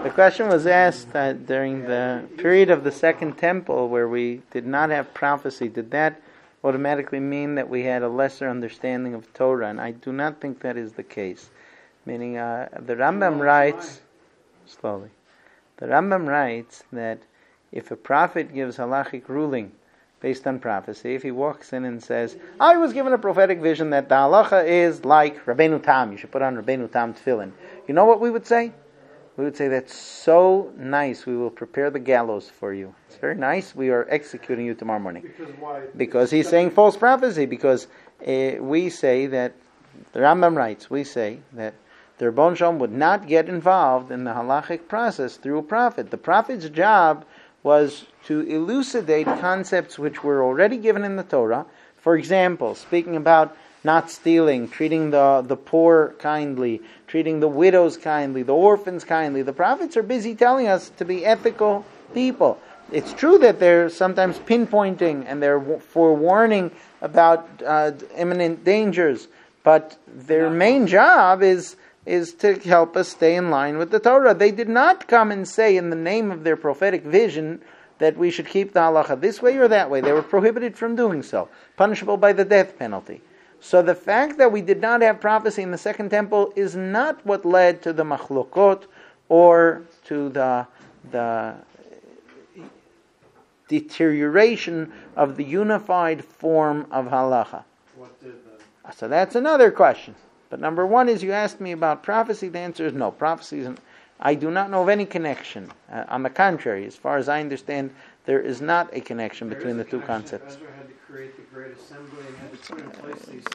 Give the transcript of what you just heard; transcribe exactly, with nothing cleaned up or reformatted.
The question was asked uh, during the period of the Second Temple where we did not have prophecy. Did that automatically mean that we had a lesser understanding of Torah? And I do not think that is the case. Meaning, uh, the Rambam writes, slowly, the Rambam writes that if a prophet gives halachic ruling based on prophecy, if he walks in and says, I was given a prophetic vision that the halacha is like Rabbeinu Tam, you should put on Rabbeinu Tam tefillin. You know what we would say? We would say, that's so nice, we will prepare the gallows for you. It's very nice, we are executing you tomorrow morning. Because why? Because he's saying false prophecy, because uh, we say that, the Rambam writes, we say that the Rebbeinu Shalom would not get involved in the halachic process through a prophet. The prophet's job was to elucidate concepts which were already given in the Torah. For example, speaking about not stealing, treating the, the poor kindly, treating the widows kindly, the orphans kindly. The prophets are busy telling us to be ethical people. It's true that they're sometimes pinpointing and they're forewarning about uh, imminent dangers, but their main job is is to help us stay in line with the Torah. They did not come and say in the name of their prophetic vision that we should keep the halacha this way or that way. They were prohibited from doing so, punishable by the death penalty. So the fact that we did not have prophecy in the Second Temple is not what led to the machlokot or to the the deterioration of the unified form of halacha. What did then? So that's another question. But number one is, you asked me about prophecy. The answer is no. Prophecy is, I do not know of any connection. Uh, on the contrary, as far as I understand, there is not a connection There between is the two connection. concepts. Ezra had to create the great assembly and had to put in place these